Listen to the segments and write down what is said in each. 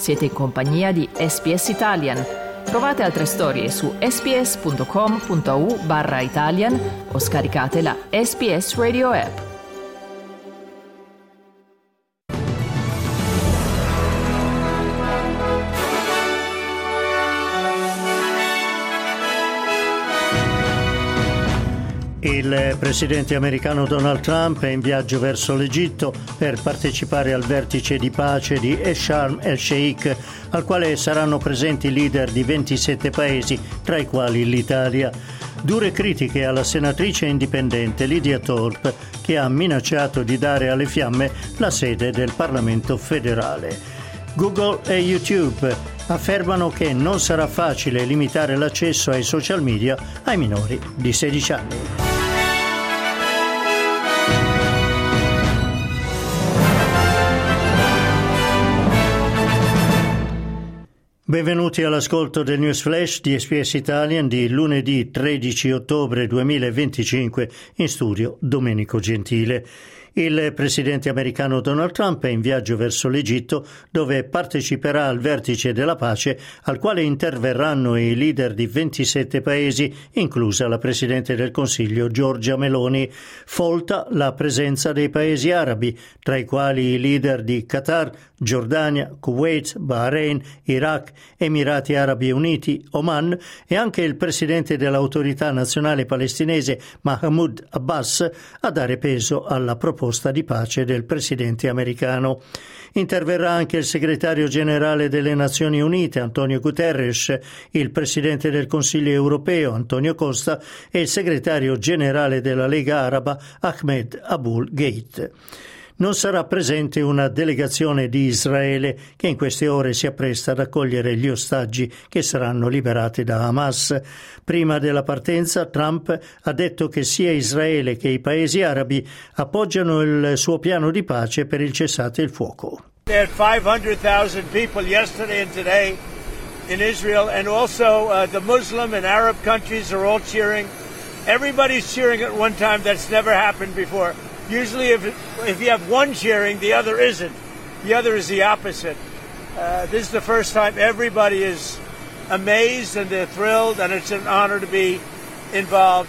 Siete in compagnia di SBS Italian. Trovate altre storie su sbs.com.au/Italian o scaricate la SBS Radio app. Il presidente americano Donald Trump è in viaggio verso l'Egitto per partecipare al vertice di pace di Sharm el-Sheikh, al quale saranno presenti leader di 27 paesi, tra i quali l'Italia. Dure critiche alla senatrice indipendente Lydia Thorpe, che ha minacciato di dare alle fiamme la sede del Parlamento federale. Google e YouTube affermano che non sarà facile limitare l'accesso ai social media ai minori di 16 anni. Benvenuti all'ascolto del News Flash di SBS Italian di lunedì 13 ottobre 2025, in studio Domenico Gentile. Il presidente americano Donald Trump è in viaggio verso l'Egitto, dove parteciperà al vertice della pace, al quale interverranno i leader di 27 paesi, inclusa la presidente del Consiglio Giorgia Meloni. Folta la presenza dei paesi arabi, tra i quali i leader di Qatar, Giordania, Kuwait, Bahrain, Iraq, Emirati Arabi Uniti, Oman e anche il presidente dell'Autorità Nazionale Palestinese Mahmoud Abbas a dare peso alla proposta di pace del presidente americano. Interverrà anche il segretario generale delle Nazioni Unite Antonio Guterres, il presidente del Consiglio europeo Antonio Costa e il segretario generale della Lega Araba Ahmed Aboul Gheit. Non sarà presente una delegazione di Israele che in queste ore si appresta ad accogliere gli ostaggi che saranno liberati da Hamas. Prima della partenza, Trump ha detto che sia Israele che i paesi arabi appoggiano il suo piano di pace per il cessate il fuoco. There are 500,000 people yesterday and today in Israel, and also the Muslim and Arab countries are all cheering. Everybody's cheering at one time. That's never happened before. Usually if you have one cheering, the other isn't. The other is the opposite. This is the first time everybody is amazed and they're thrilled, and it's an honor to be involved.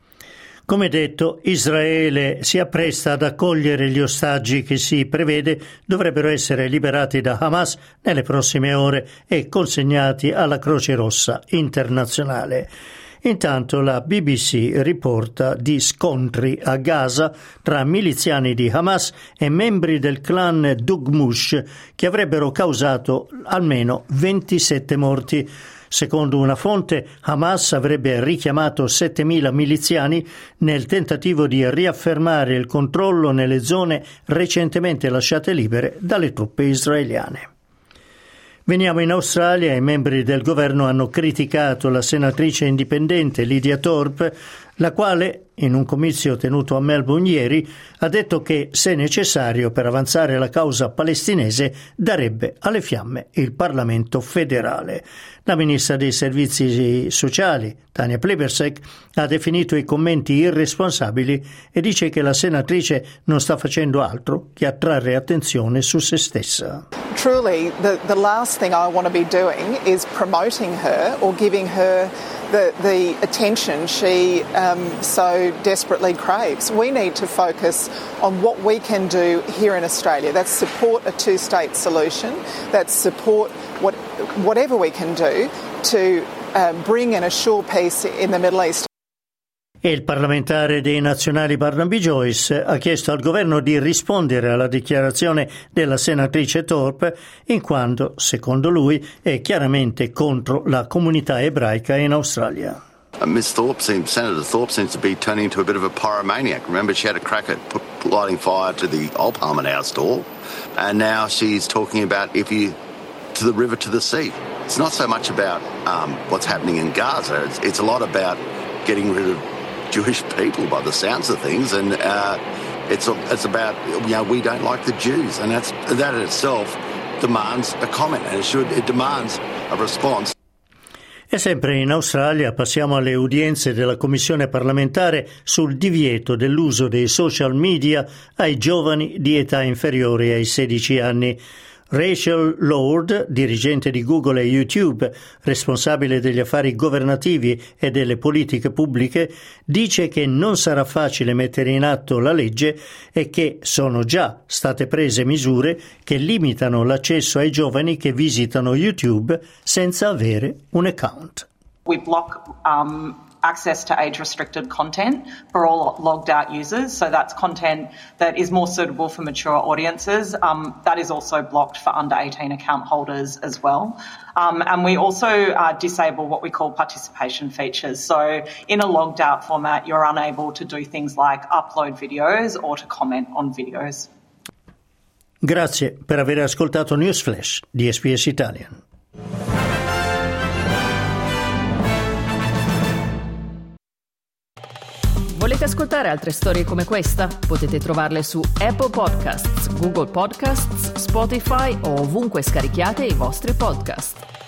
Come detto, Israele si appresta ad accogliere gli ostaggi che si prevede dovrebbero essere liberati da Hamas nelle prossime ore e consegnati alla Croce Rossa internazionale. Intanto la BBC riporta di scontri a Gaza tra miliziani di Hamas e membri del clan Dugmush che avrebbero causato almeno 27 morti. Secondo una fonte, Hamas avrebbe richiamato 7.000 miliziani nel tentativo di riaffermare il controllo nelle zone recentemente lasciate libere dalle truppe israeliane. Veniamo in Australia. I membri del governo hanno criticato la senatrice indipendente Lydia Thorpe, la quale, in un comizio tenuto a Melbourne ieri, ha detto che, se necessario per avanzare la causa palestinese, darebbe alle fiamme il Parlamento federale. La ministra dei Servizi Sociali, Tania Plibersek, ha definito i commenti irresponsabili e dice che la senatrice non sta facendo altro che attrarre attenzione su se stessa. Truly, the last thing I want to be doing is promoting her or giving her the attention she so desperately craves. We need to focus on what we can do here in Australia. That's support a two-state solution. That's support whatever we can do to bring and assure peace in the Middle East. E il parlamentare dei nazionali Barnaby Joyce ha chiesto al governo di rispondere alla dichiarazione della senatrice Thorpe, in quanto, secondo lui, è chiaramente contro la comunità ebraica in Australia. Senator Thorpe seems to be turning into a bit of a pyromaniac. Remember, she had a crack at lighting fire to the old Parliament House door, and now she's talking about to the river, to the sea. It's not so much about what's happening in Gaza. It's a lot about getting rid of Jewish people by the sounds of things, and it's about, we don't like the Jews, and that in itself demands a comment, and it demands a response. E sempre in Australia passiamo alle udienze della Commissione parlamentare sul divieto dell'uso dei social media ai giovani di età inferiore ai 16 anni. Rachel Lord, dirigente di Google e YouTube, responsabile degli affari governativi e delle politiche pubbliche, dice che non sarà facile mettere in atto la legge e che sono già state prese misure che limitano l'accesso ai giovani che visitano YouTube senza avere un account. We block access to age-restricted content for all logged-out users. So that's content that is more suitable for mature audiences. That is also blocked for under-18 account holders as well. And we also disable what we call participation features. So in a logged-out format, you're unable to do things like upload videos or to comment on videos. Grazie per aver ascoltato News Flash di SBS Italian. Volete ascoltare altre storie come questa? Potete trovarle su Apple Podcasts, Google Podcasts, Spotify o ovunque scarichiate i vostri podcast.